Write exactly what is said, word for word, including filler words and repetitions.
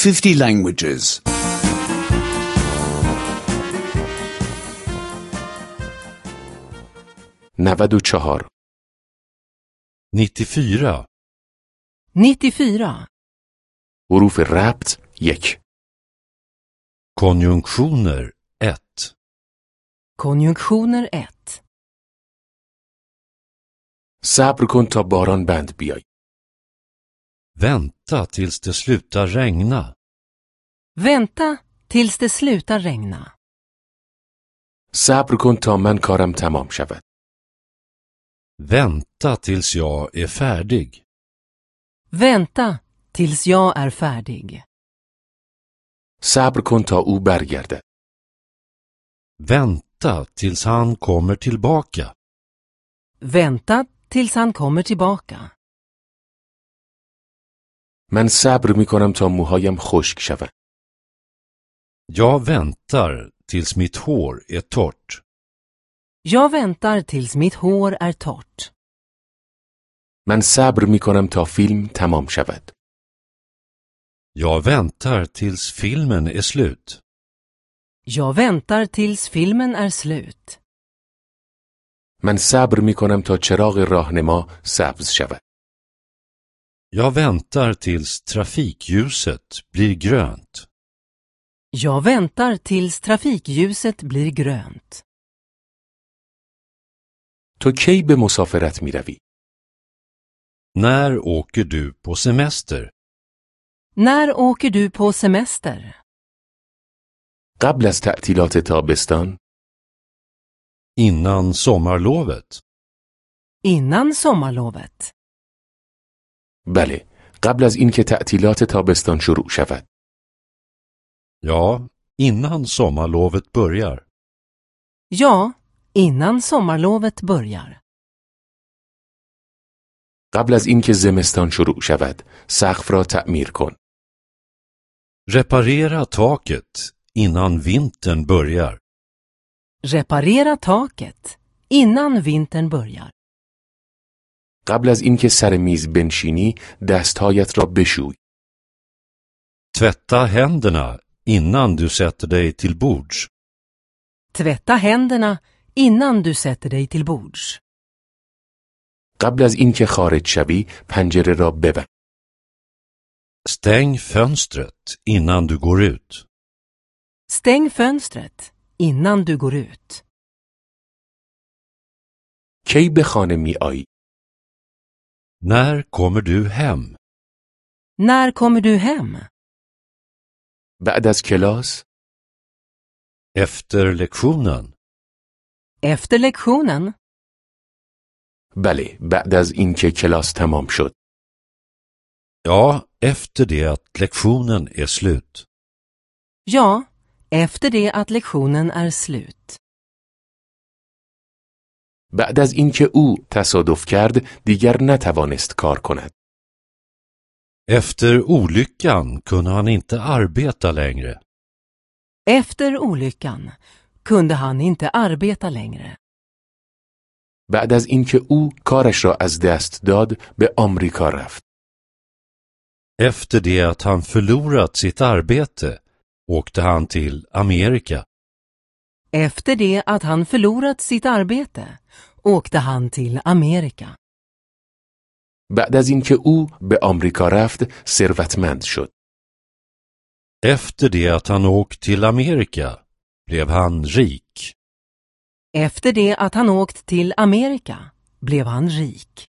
fifty languages. نود و چهار. nittiofyra. nittiofyra. حروف ربط یک. Konjunktioner ett. Konjunktioner ett. صبر کن تا باران بند بیای. Vänta tills det slutar regna. Vänta tills det slutar regna. صبر کن تا من کارم تمام شود. Vänta tills jag är färdig. Vänta tills jag är färdig. صبر کن تا او برگرده. Vänta tills han kommer tillbaka. Vänta tills han kommer tillbaka. من صبر می کنم تا موهایم خشک شود. Jag väntar tills mitt hår är torrt. Jag väntar tills mitt hår är torrt. من صبر می کنم تا فیلم تمام شود. Jag väntar tills filmen är slut. Jag väntar tills filmen är slut. من صبر می کنم تا چراغ راهنما سبز شود. Jag väntar tills trafikljuset blir grönt. Jag väntar tills trafikljuset blir grönt. تو کی به مسافرت می روی؟ När åker du på semester? När åker du på semester? قبل از تعطیلات تابستان؟ Innan sommarlovet. Innan sommarlovet. بله، قبل از اینکه تعطیلات تابستان شروع شود. Ja, innan sommarlovet börjar. Ja, innan sommarlovet börjar. قبل از اینکه زمستان شروع شود، سقف را تعمیر کن. Reparera taket innan vintern börjar. Reparera taket innan vintern börjar. قبل از اینکه سر میز بنشینی، دستهایت را بشوی. Tvätta händerna innan du sätter dig till bords. Tvätta händerna innan du sätter dig till bords. قبل از اینکه خارج شوی، پنجره را ببند. Stäng fönstret innan du går ut. Stäng fönstret innan du går ut. کی به خانه می آیی؟ När kommer du hem? När kommer du hem? بعد از کلاس؟ Efter lektionen. Efter lektionen? بله، بعد از اینکه کلاس تمام شد. Ja, efter det att lektionen är slut. Ja, efter det att lektionen är slut. بعد از اینکه او تصادف کرد، دیگر نتوانست کار کند. Efter olyckan kunde han inte arbeta längre. Efter olyckan kunde han inte arbeta längre. بعد از اینکه او کارش را از دست داد، به آمریکا رفت. Efter det att han förlorat sitt arbete åkte han till Amerika. Efter det att han förlorat sitt arbete åkte han till Amerika. بعد از اینکه او به آمریکا رفت، ثروتمند شد. Efter det att han åkt till Amerika blev han rik. Efter det att han åkt till Amerika blev han rik.